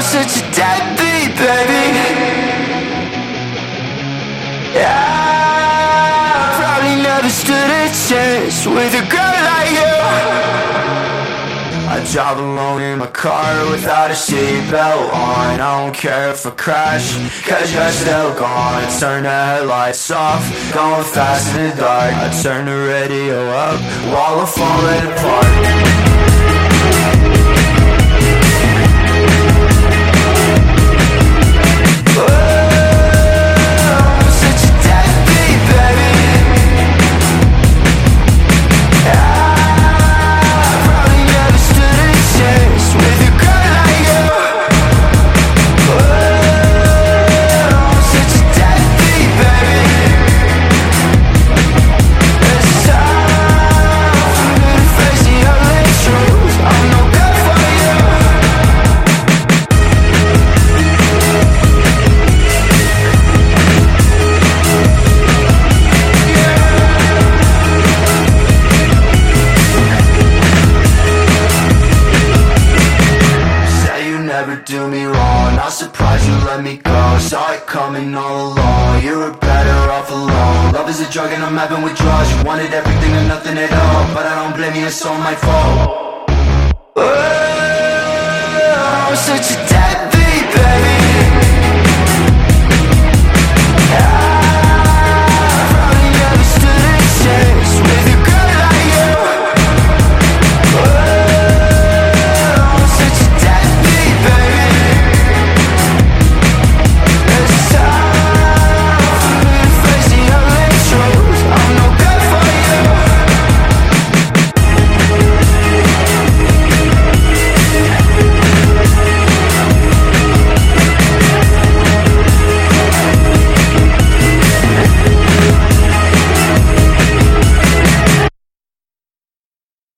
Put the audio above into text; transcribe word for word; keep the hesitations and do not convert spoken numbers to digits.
such a deadbeat, baby. Yeah, probably never stood a chance with a girl like you. I drive alone in my car without a seatbelt on. I don't care if I crash, cause you're still gone. Turn the headlights off, going fast in the dark. I turn the radio up while I'm falling apart. Do me wrong, not surprised you let me go. Saw it coming all along, you were better off alone. Love is a drug and I'm having withdrawals. You wanted everything and nothing at all, but I don't blame you, it's all my fault. Oh, I'm such a